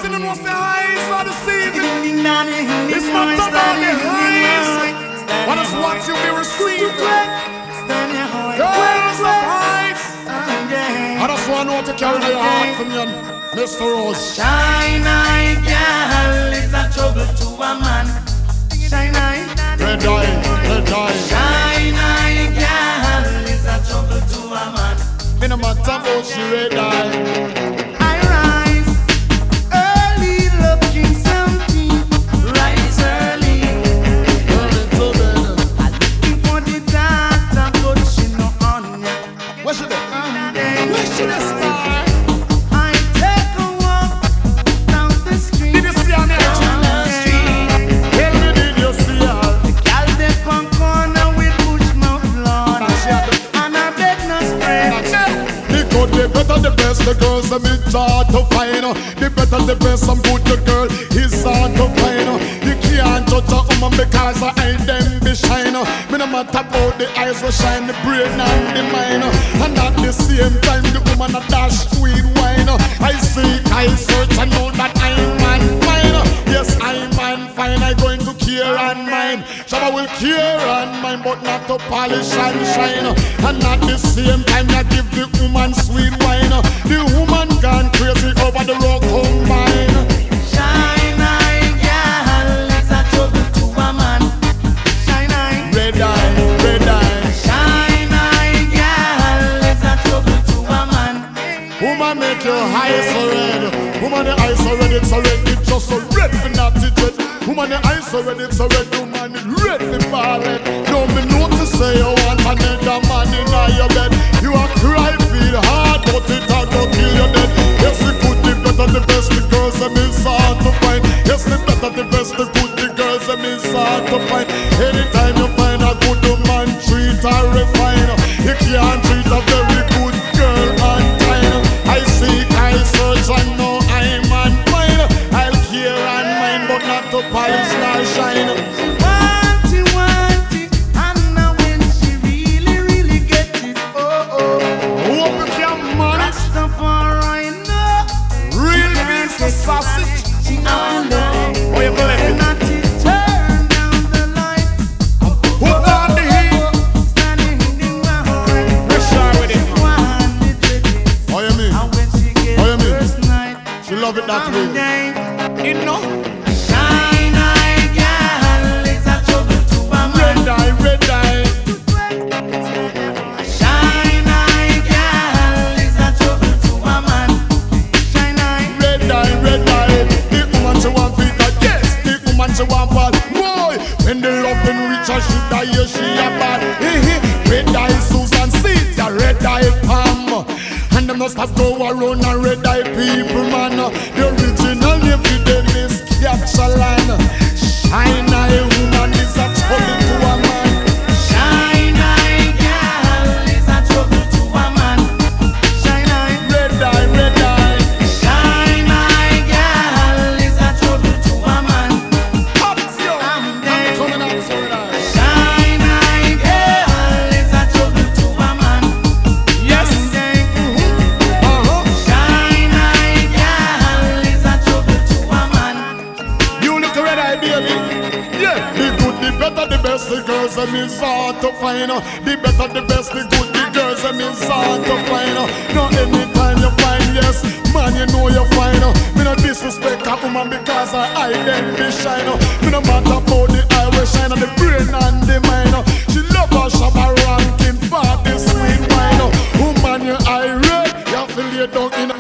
you know what's the highs are deceiving. It's not about the highs. I just want you to be received. Girls of highs. I just want to know to carry your heart from you, Mr. Rose. Shine eye girl is a trouble to a man. Shine eye. Red eye, red eye. Shine eye girl is a trouble to a man. In a matter about she red eye. I rise early, looking something. Rise early. Early to bed. I'm looking for the doctor, but she no on ya. Where should they? Where should they start? I take a walk down the street. Did you see her there? Down the street. Tell me, did you see her? Girl, they come corner with bush mouth lawn. And I beg no spray. Because the better the best, the girls them it's hard to find. The better the best, some good the girl is hard to find. You can't judge a woman because her eye them be shine. Me no matter about the eyes will shine, the brain and the mind. And at the same time the woman a dash sweet wine. I see, I search and know that I'm man fine. Yes, I'm man fine, I'm going to care and mine. Shabba will care and mine, but not to polish and shine. And at the same time you give the woman sweet wine. The woman gone crazy over the rock combine. Shine eye girl is a trouble to a man. Shine eye. Red eye, red eye. Shine eye girl is a trouble to a man. Woman make your eyes so red. Woman the eyes so red, it's so red, it's just so red for not to jet. Woman the eyes so red, it's so red, woman it red for ballad. Don't be know to say you want another man in your bed. You are cry feel hard, but it a go kill you dead. Yes, the good, the better, the best, the girls them is hard to find. Yes, the better, the best, the good, the girls them is hard to find. Anytime you find a good man, treat her refine. You can't treat a very good girl unkind. I seek, I search, I know I'm on fine. I'll care and mind, but not to polish nor shine. Want it, and now when she really, really get it, oh. Hope you can manage. Rastafari know. Real means the sausage. She on the Oh, you believe it? not to turn down the lights. Put on the heat. Standing in the wild. We're sure with it. One it with it. Oh, you mean? And when she gets Oh, you mean? first night, She love it that way. day. You know? Shine eye girl is a trouble to a man. Red eye, red eye. Shine eye girl is a trouble to a man. Shine eye. Red eye, red eye. The woman she want Peter, yes. The woman she want Paul. Boy, when the loving reach her, she die, yes, she a bad. Red eye Susan sees the red eye Pam. And them no stop go around and red eye people, man. The original name for them is Capsalan. Shine eye woman is a trouble to a man. Shine eye girl is a trouble to a man. Shine eye. Red eye, red eye. Shine eye girl is a trouble to a man. Hot yo. I'm I'm dead. coming out to red eye. Shine eye girl is a trouble to a man. Yes. I'm dead. Uh-huh. Shine eye girl is a trouble to a man. You look red eye, baby. Yeah. The good, the better, the best, the girls them is hard to find. The better, the best, the good, the girls them is hard to find. No anytime you find, yes, man, you know you find. Me no disrespect a woman because her eye then be shine. Me no matter about the eye we shine on the brain and the mind. She love her shabba ranking for the sweet wine. Woman, your eye red, you feel you down in